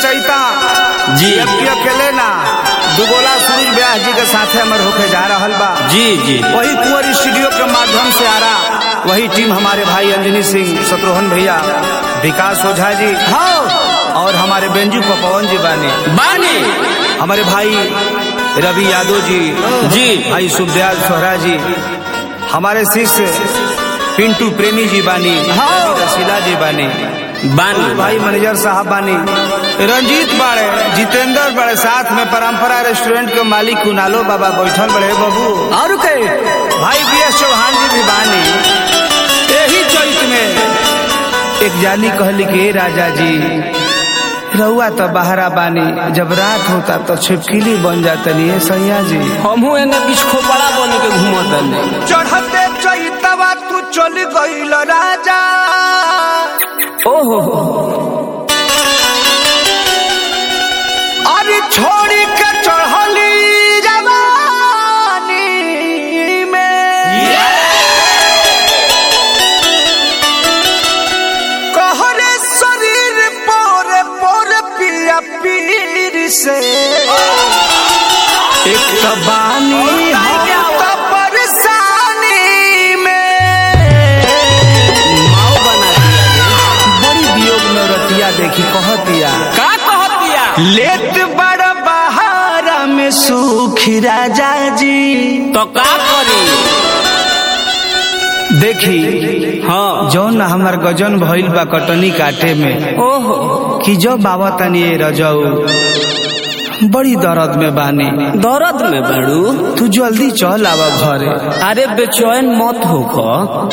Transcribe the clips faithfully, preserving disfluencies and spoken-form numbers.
रचयिता जी जबकि अकेले ना दुगोला सूरज व्यास जी के साथे हमर होके जा रहल बा। जी जी वही कुंवर स्टूडियो के माध्यम से आ रहा वही टीम हमारे भाई अंजनी सिंह, शत्रुघ्न भैया, विकास ओझा जी, हाँ, और हमारे बेंजू पवन जी बानी बानी हमारे भाई रवि यादव जी जी, भाई सुखदयाल सोहरा जी, हमारे शिष्य पिंटू प्रेमी जी बानी, हाँ, रसीला जी बानी बानी भाई मैनेजर साहब बानी, रंजीत बाड़े, जितेंद्र बड़े, साथ में परंपरा रेस्टोरेंट के मालिक कुनालो बाबा बैठल बड़े बबू, और के भाई बी एस चौहान जी भी बानी। यही चैत में एक जानी कहली कि राजा जी रउआ तो बहरा बानी, जब रात होता तो छिपकिली बन जातनी है सैया जी, हमहू एने बीच खोपड़ा बन के घूमत। चढ़ते चैतवा तू चल गईल राजा, ओहो अरे छोड़ी के चढ़ली जवानी में कहरे शरीर पोरे पोरे पिया पीर से एक तबानी हम तो परेशानी में माओ बना दिया। बड़ी वियोग में रतिया देखी कहतिया का कहतिया लेत बड़ बहारा में सुखी राजा जी, तो का करी देखी हाँ जौन हमार गजन भइल बा कटनी काटे में, ओहो कि जो बाबा तनी रजऊ बड़ी दर्द में बानी, दर्द में बड़ू तू जल्दी चल आवा घरे। अरे बेचैन मत होखो,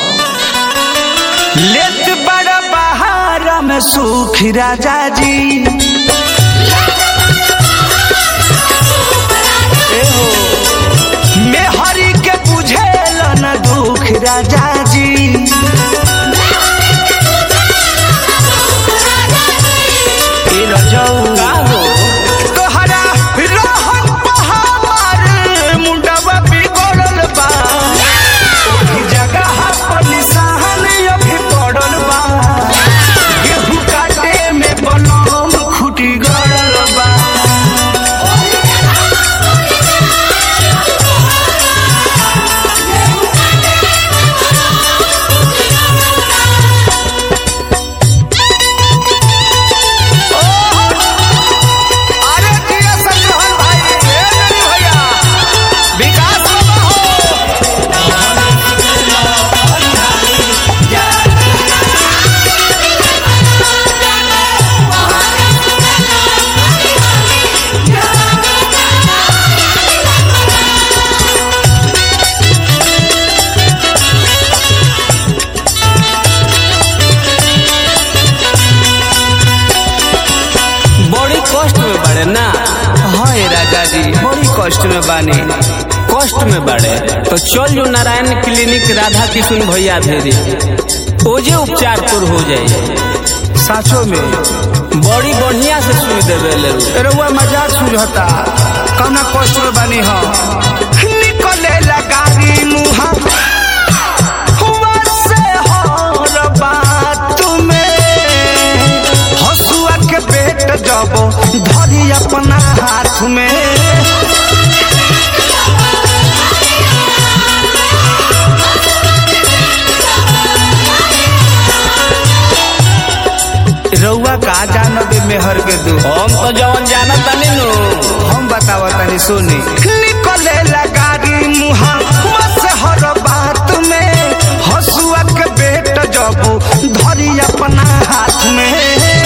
लेत बड़ बहारा में सुखी राजा जी, मैं हरि के बुझेल न दुख राजा जी, ए रजऊ का हो तोहरा रहन पहाड़ मुंडवा बिगड़ल बा, ओही जगह पर निशान अभी पड़ल बा, गेहूं काटे में बनम खुटी गड़ल बा। अरे जिया शत्रुघ्न भाई, ए मेरी भैया, विकास बाबा हो। बड़ी कष्ट में बड़े ना, हाँ ए राजा जी बड़ी कष्ट में बानी, कष्ट में बड़े तो चल जो नारायण क्लिनिक राधा किशन भैया भेजे, ओजे उपचार तोर हो जाए। साचो में बड़ी बढ़िया से सुई देवे ले रउआ मजाक सुझता कौना कष्ट में बानी हम निकले लगारी मुहा हुआ से हर बात में हसुआ के पेट जब धरी अपना हाथ में रउआ का जानबे मेहर के दू, हम तो जवन जाना तनी नु हम बतावा तनी सुनी निकले लगारी मुहा से हर बात में हसुआ के बेट जब धरी अपना हाथ में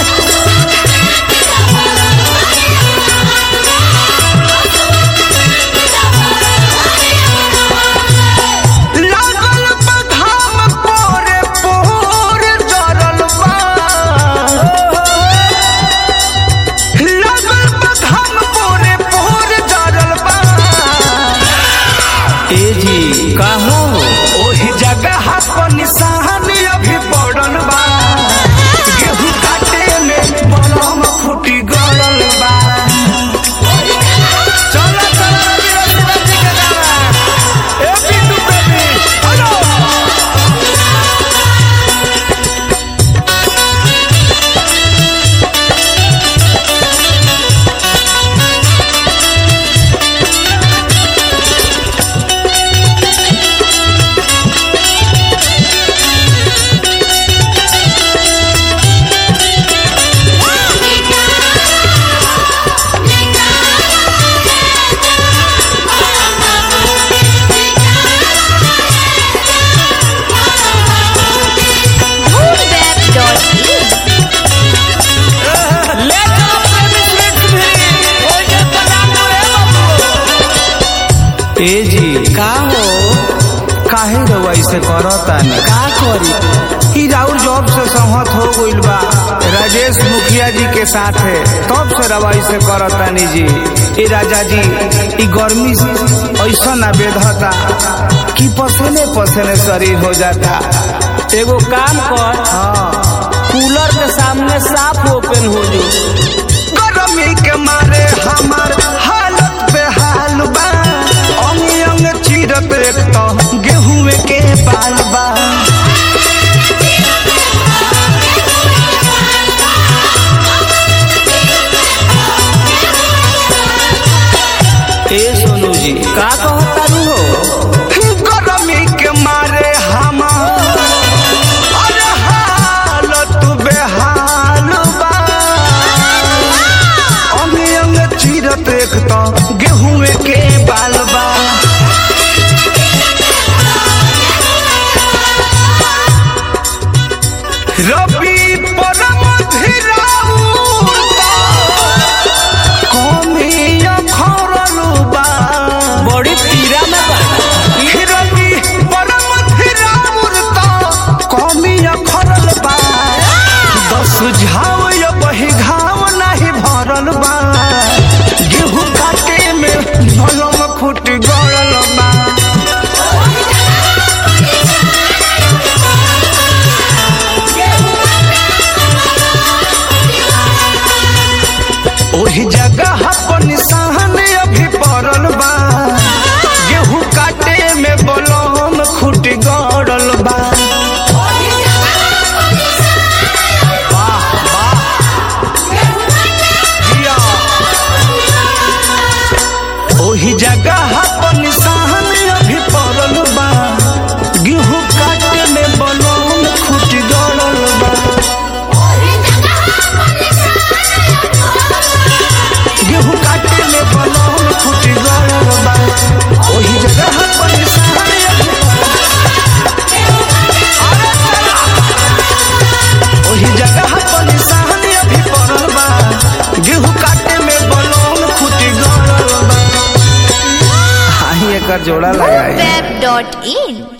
लागल बा घाम पोरे पोर जरल बा, लागल बा घाम पोरे पोर जरल बा। ए से करता नहीं का करी ई राउर जॉब से सहमत हो गइल बा राजेश मुखिया जी के साथ है तब से रवाई से करता नहीं जी। ई राजा जी ई गर्मी ऐसा ना बेधता कि पसीने पसीने शरीर हो जाता। एगो काम कर, हाँ कूलर के सामने साफ ओपन हो जो। गर्मी के मारे हमार हालत बेहाल बा, अंग अंग चीरत एक तो गेहूं के बाल बा। ए सोनू जी का कहता रू हो? गर्मी के मारे हमार अरे हालत बेहाल बा, अंग अंग चीरत एक तो गेहूं के बाल बा। रबी परम धीराउर कमिया खरलू बा, बड़ी पीरा में बा। रबी परम धीराउर कमिया खरल बा, दस झाव या बही घाव नहीं भरल बा, गेहूं काटे में नलम खुट गड़ल बा। ओही जगह पर निशान अभी पड़ल बा, गेहूं काटे में बलम खुट गड़ल बा। वाह वाह जिया। ओही जगह पर निशान अभी पड़ल बा, गेहूं काटे में बलम खुट गड़ल बा। गेहूं काटे में बलम खुट गड़ल बा, ओही जगह पर निशान ओही जगह पर निशान अभी पड़ल बा, गेहूं काटे में बलम खुट गड़ल बा। हां एकर जोड़ा लगाई web dot in